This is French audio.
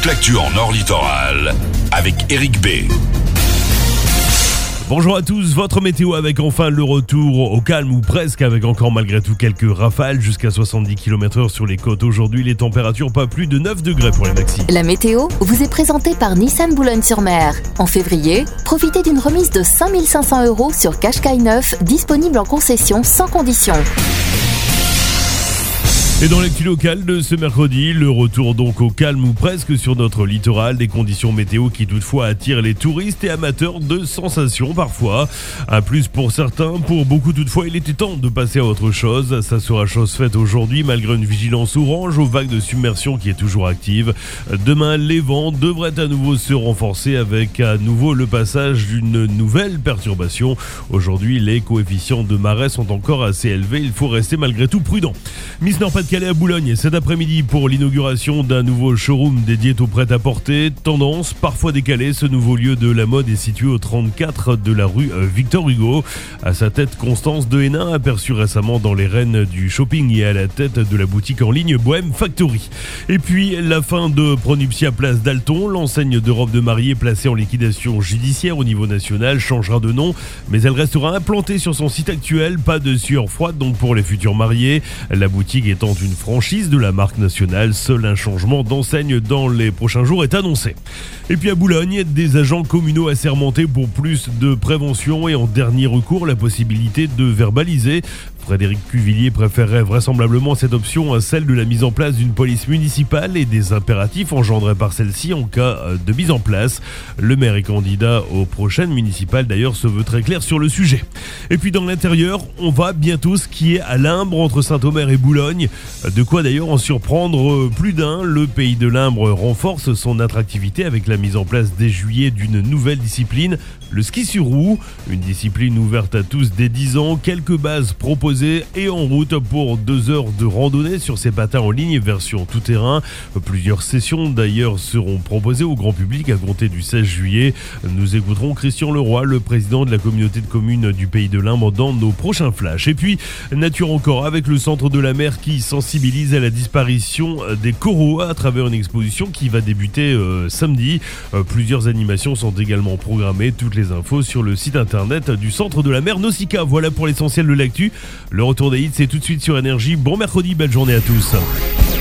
toute l'actu en Nord Littoral avec Eric B. Bonjour à tous, votre météo avec enfin le retour au calme ou presque, avec encore malgré tout quelques rafales jusqu'à 70 km/h sur les côtes. Aujourd'hui, les températures pas plus de 9 degrés pour les maxi. La météo vous est présentée par Nissan Boulogne-sur-Mer. En février, profitez d'une remise de 5 500 € sur Qashqai neuf, disponible en concession sans condition. Et dans l'actu locale de ce mercredi, le retour donc au calme ou presque sur notre littoral, des conditions météo qui toutefois attirent les touristes et amateurs de sensations parfois. Un plus pour certains, pour beaucoup toutefois, il était temps de passer à autre chose. Ça sera chose faite aujourd'hui malgré une vigilance orange aux vagues de submersion qui est toujours active. Demain, les vents devraient à nouveau se renforcer avec à nouveau le passage d'une nouvelle perturbation. Aujourd'hui, les coefficients de marée sont encore assez élevés, il faut rester malgré tout prudent. Miss Nord-Pas-de-Calais à Boulogne cet après-midi pour l'inauguration d'un nouveau showroom dédié au prêt-à-porter. Tendance parfois décalée, ce nouveau lieu de la mode est situé au 34 de la rue Victor Hugo. À sa tête, Constance de Hénin, aperçue récemment dans les rênes du shopping et à la tête de la boutique en ligne Bohème Factory. Et puis la fin de Pronuptia Place d'Alton, l'enseigne de robes de mariée placée en liquidation judiciaire au niveau national changera de nom, mais elle restera implantée sur son site actuel. Pas de sueur froide donc pour les futurs mariés. La boutique étant une franchise de la marque nationale, seul un changement d'enseigne dans les prochains jours est annoncé. Et puis à Boulogne, des agents communaux assermentés pour plus de prévention et en dernier recours la possibilité de verbaliser. Frédéric Cuvillier préférerait vraisemblablement cette option à celle de la mise en place d'une police municipale et des impératifs engendrés par celle-ci en cas de mise en place. Le maire et candidat aux prochaines municipales d'ailleurs se veut très clair sur le sujet. Et puis dans l'intérieur, on va bientôt skier à Limbre entre Saint-Omer et Boulogne. De quoi d'ailleurs en surprendre plus d'un. Le pays de Limbre renforce son attractivité avec la mise en place dès juillet d'une nouvelle discipline, le ski sur roue. Une discipline ouverte à tous dès 10 ans, quelques bases proposées et en route pour 2 heures de randonnée sur ces patins en ligne version tout-terrain. Plusieurs sessions d'ailleurs seront proposées au grand public à compter du 16 juillet. Nous écouterons Christian Leroy, le président de la communauté de communes du Pays de Limbre, dans nos prochains flashs. Et puis, nature encore avec le Centre de la Mer qui sensibilise à la disparition des coraux à travers une exposition qui va débuter samedi. Plusieurs animations sont également programmées. Toutes les infos sur le site internet du Centre de la Mer Nausicaa. Voilà pour l'essentiel de l'actu. Le retour des hits, c'est tout de suite sur Énergie. Bon mercredi, belle journée à tous.